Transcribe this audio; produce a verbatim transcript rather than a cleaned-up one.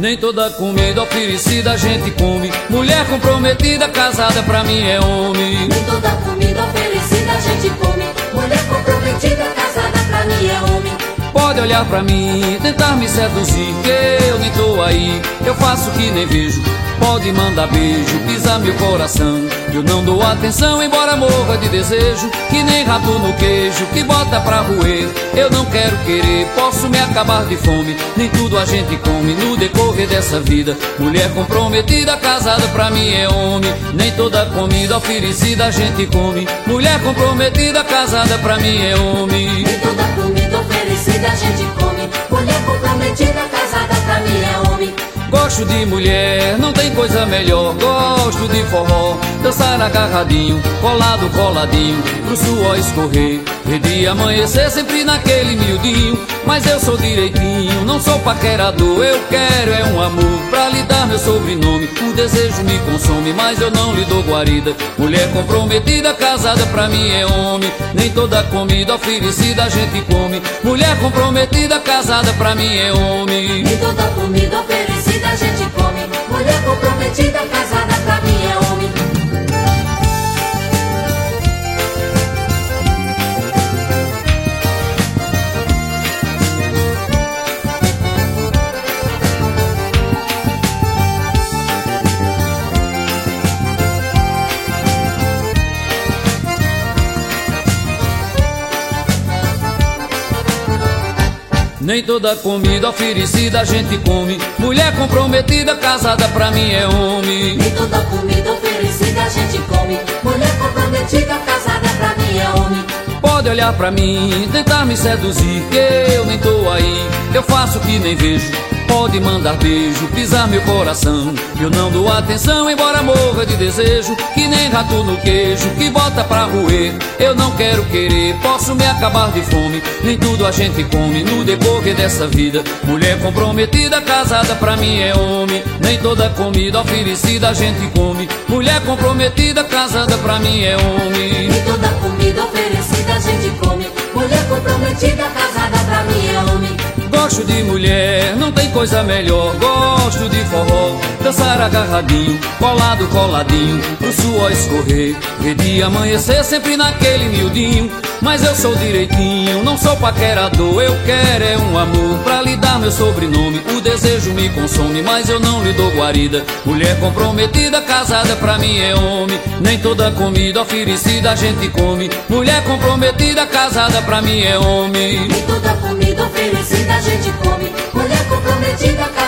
Nem toda comida oferecida a gente come. Mulher comprometida, casada pra mim é homem. Nem toda comida oferecida a gente come. Mulher comprometida, casada pra mim é homem. Pode olhar pra mim, tentar me seduzir, que eu nem tô aí, eu faço que nem vejo. Pode mandar beijo, pisar meu coração, eu não dou atenção, embora morra de desejo. Que nem rato no queijo, que bota pra roer. Eu não quero querer, posso me acabar de fome. Nem tudo a gente come no decorrer dessa vida. Mulher comprometida, casada pra mim é homem. Nem toda comida oferecida a gente come. Mulher comprometida, casada pra mim é homem. Nem toda comida oferecida a gente come. Mulher comprometida, casada pra mim é homem. Gosto de mulher, não tem coisa melhor. Gosto de forró, dançar agarradinho, colado, coladinho, pro suor escorrer, ver dia amanhecer sempre naquele miudinho. Mas eu sou direitinho, não sou paquerador. Eu quero é um amor pra lhe dar meu sobrenome. O desejo me consome, mas eu não lhe dou guarida. Mulher comprometida, casada pra mim é homem. Nem toda comida oferecida a gente come. Mulher comprometida, casada pra mim é homem. Nem toda comida oferecida a gente come. Mulher comprometida, casada pra mim é homem. Nem toda comida oferecida a gente come. Mulher comprometida, casada pra mim é homem. Nem toda comida oferecida a gente come. Mulher comprometida, casada pra mim é homem. Pode olhar pra mim, tentar me seduzir, que eu nem tô aí, eu faço que nem vejo. Pode mandar beijo, pisar meu coração, eu não dou atenção, embora morra de desejo. Que nem rato no queijo, que bota pra roer. Eu não quero querer, posso me acabar de fome. Nem tudo a gente come no decorrer dessa vida. Mulher comprometida, casada pra mim é homem. Nem toda comida oferecida a gente come. Mulher comprometida, casada pra mim é homem. Nem toda comida oferecida a gente come. Mulher comprometida, casada pra mim é homem. Gosto de mulher, não tem coisa melhor. Gosto de forró, dançar agarradinho, colado, coladinho, pro suor escorrer, ver dia amanhecer sempre naquele miudinho. Mas eu sou direitinho, não sou paquerador. Eu quero é um amor pra lhe dar meu sobrenome. O desejo me consome, mas eu não lhe dou guarida. Mulher comprometida, casada pra mim é homem. Nem toda comida oferecida a gente come. Mulher comprometida, casada pra mim é homem. Nem toda comida oferecida a gente come. Mulher comprometida, casada